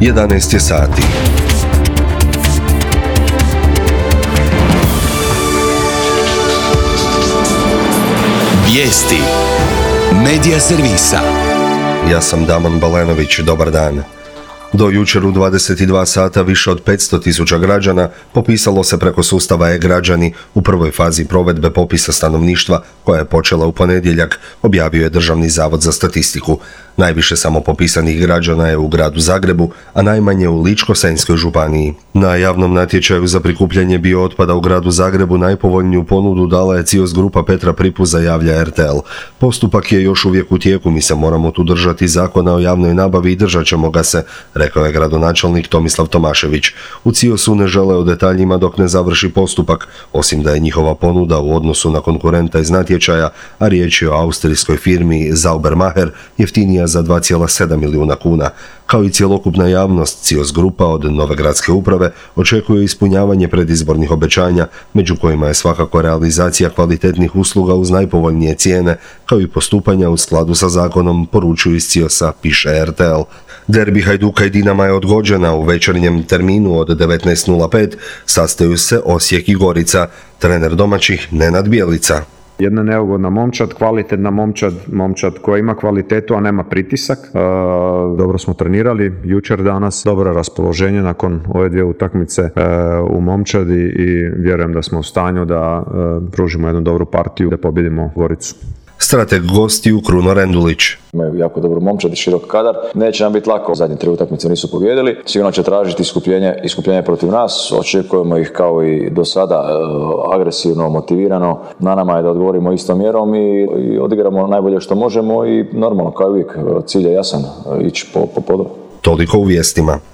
11 je sati. Vijesti Medija servisa. Ja sam Damon Balenović, dobar dan. Do jučer u 22 sata više od 500.000 građana popisalo se preko sustava e-građani u prvoj fazi provedbe popisa stanovništva koja je počela u ponedjeljak, objavio je Državni zavod za statistiku. Najviše samopopisanih građana je u gradu Zagrebu, a najmanje u Ličko-senjskoj županiji. Na javnom natječaju za prikupljanje biootpada u gradu Zagrebu najpovoljniju ponudu dala je CIOS grupa Petra Pripuza, javlja RTL. Postupak je još uvijek u tijeku, mi se moramo tu držati Zakona o javnoj nabavi i držat ćemo ga se, rekao je gradonačelnik Tomislav Tomašević. U CIOS-u ne žele o detaljima dok ne završi postupak, osim da je njihova ponuda u odnosu na konkurenta iz natječaja, a riječ je o austrijskoj firmi Saubermacher, jeftinija za 2,7 milijuna kuna. Kao i cjelokupna javnost, CIOS grupa od nove gradske uprave očekuje ispunjavanje predizbornih obećanja, među kojima je svakako realizacija kvalitetnih usluga uz najpovoljnije cijene, kao i postupanja u skladu sa zakonom, poručuju iz CIOS-a, piše RTL. Derbi Hajduka i Dinama je odgođena. U večernjem terminu od 19:05 sastaju se Osijek i Gorica. Trener domaćih Nenad Bjelica. Jedna neugodna momčad, kvalitetna momčad koja ima kvalitetu, a nema pritisak. Dobro smo trenirali jučer, danas, dobro raspoloženje nakon ove dvije utakmice u momčadi i vjerujem da smo u stanju da pružimo jednu dobru partiju, da pobjedimo Goricu. Strateg gostiju Kruno Rendulić. Imaju jako dobru momčad i širok kadar. Neće nam biti lako. Zadnje 3 utakmice nisu pobijedili. Sigurno će tražiti iskupljenje protiv nas. Očekujemo ih kao i do sada agresivno, motivirano. Na nama je da odgovorimo istom mjerom i odigramo najbolje što možemo i normalno kao uvijek cilj je jasan, ići po podu. Toliko u vijestima.